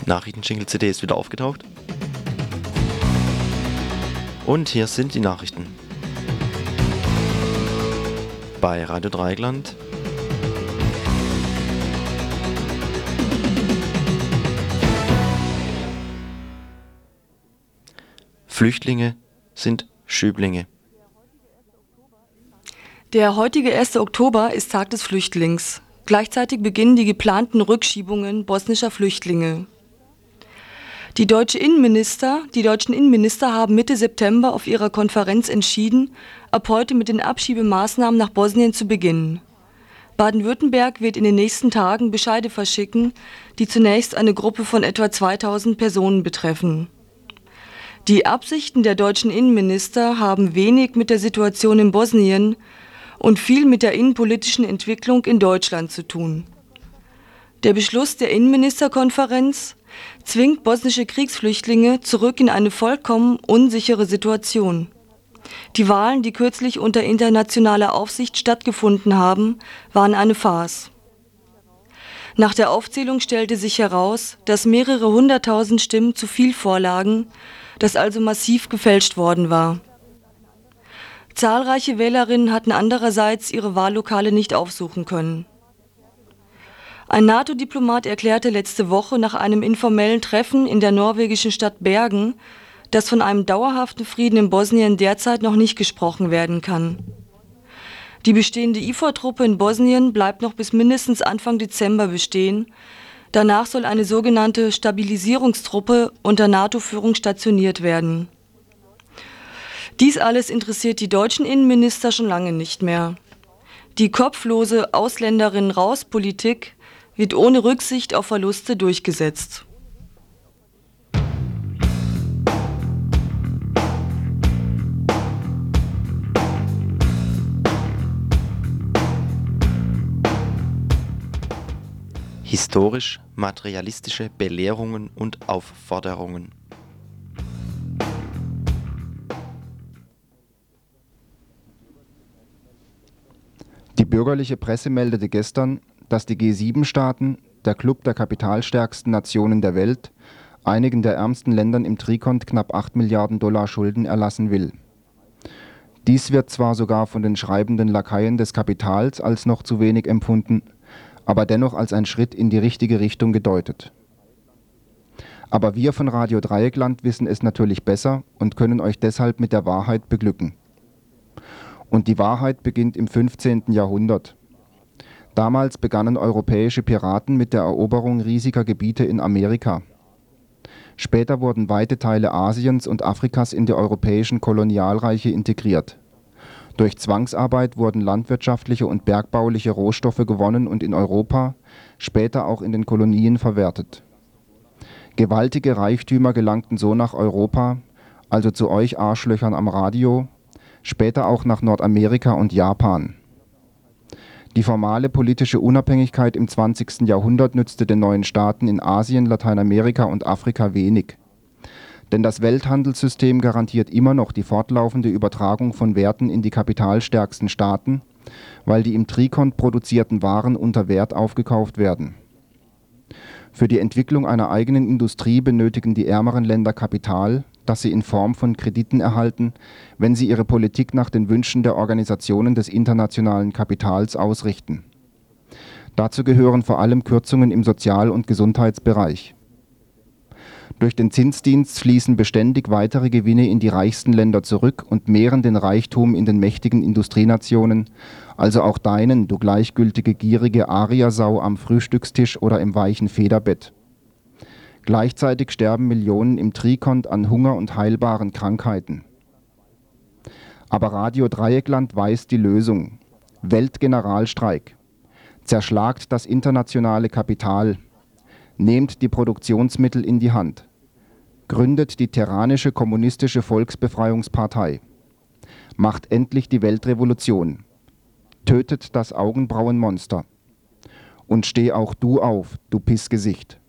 Nachrichtenjingle-CD ist wieder aufgetaucht. Und hier sind die Nachrichten. Bei Radio Dreieckland. Flüchtlinge sind Schüblinge. Der heutige 1. Oktober ist Tag des Flüchtlings. Gleichzeitig beginnen die geplanten Rückschiebungen bosnischer Flüchtlinge. Die deutschen Innenminister haben Mitte September auf ihrer Konferenz entschieden, ab heute mit den Abschiebemaßnahmen nach Bosnien zu beginnen. Baden-Württemberg wird in den nächsten Tagen Bescheide verschicken, die zunächst eine Gruppe von etwa 2000 Personen betreffen. Die Absichten der deutschen Innenminister haben wenig mit der Situation in Bosnien und viel mit der innenpolitischen Entwicklung in Deutschland zu tun. Der Beschluss der Innenministerkonferenz zwingt bosnische Kriegsflüchtlinge zurück in eine vollkommen unsichere Situation. Die Wahlen, die kürzlich unter internationaler Aufsicht stattgefunden haben, waren eine Farce. Nach der Aufzählung stellte sich heraus, dass mehrere hunderttausend Stimmen zu viel vorlagen, dass also massiv gefälscht worden war. Zahlreiche Wählerinnen hatten andererseits ihre Wahllokale nicht aufsuchen können. Ein NATO-Diplomat erklärte letzte Woche nach einem informellen Treffen in der norwegischen Stadt Bergen, dass von einem dauerhaften Frieden in Bosnien derzeit noch nicht gesprochen werden kann. Die bestehende IFOR-Truppe in Bosnien bleibt noch bis mindestens Anfang Dezember bestehen. Danach soll eine sogenannte Stabilisierungstruppe unter NATO-Führung stationiert werden. Dies alles interessiert die deutschen Innenminister schon lange nicht mehr. Die kopflose Ausländerinnen-raus-Politik wird ohne Rücksicht auf Verluste durchgesetzt. Historisch-materialistische Belehrungen und Aufforderungen. Die bürgerliche Presse meldete gestern, dass die G7-Staaten, der Club der kapitalstärksten Nationen der Welt, einigen der ärmsten Ländern im Trikont knapp 8 Milliarden Dollar Schulden erlassen will. Dies wird zwar sogar von den schreibenden Lakaien des Kapitals als noch zu wenig empfunden, aber dennoch als ein Schritt in die richtige Richtung gedeutet. Aber wir von Radio Dreieckland wissen es natürlich besser und können euch deshalb mit der Wahrheit beglücken. Und die Wahrheit beginnt im 15. Jahrhundert. Damals begannen europäische Piraten mit der Eroberung riesiger Gebiete in Amerika. Später wurden weite Teile Asiens und Afrikas in die europäischen Kolonialreiche integriert. Durch Zwangsarbeit wurden landwirtschaftliche und bergbauliche Rohstoffe gewonnen und in Europa, später auch in den Kolonien verwertet. Gewaltige Reichtümer gelangten so nach Europa, also zu euch Arschlöchern am Radio, später auch nach Nordamerika und Japan. Die formale politische Unabhängigkeit im 20. Jahrhundert nützte den neuen Staaten in Asien, Lateinamerika und Afrika wenig. Denn das Welthandelssystem garantiert immer noch die fortlaufende Übertragung von Werten in die kapitalstärksten Staaten, weil die im Trikont produzierten Waren unter Wert aufgekauft werden. Für die Entwicklung einer eigenen Industrie benötigen die ärmeren Länder Kapital, das sie in Form von Krediten erhalten, wenn sie ihre Politik nach den Wünschen der Organisationen des internationalen Kapitals ausrichten. Dazu gehören vor allem Kürzungen im Sozial- und Gesundheitsbereich. Durch den Zinsdienst fließen beständig weitere Gewinne in die reichsten Länder zurück und mehren den Reichtum in den mächtigen Industrienationen, also auch deinen, du gleichgültige, gierige Ariersau am Frühstückstisch oder im weichen Federbett. Gleichzeitig sterben Millionen im Trikont an Hunger und heilbaren Krankheiten. Aber Radio Dreieckland weiß die Lösung. Weltgeneralstreik. Zerschlagt das internationale Kapital. Nehmt die Produktionsmittel in die Hand. Gründet die tyrannische kommunistische Volksbefreiungspartei. Macht endlich die Weltrevolution. Tötet das Augenbrauenmonster. Und steh auch du auf, du Pissgesicht.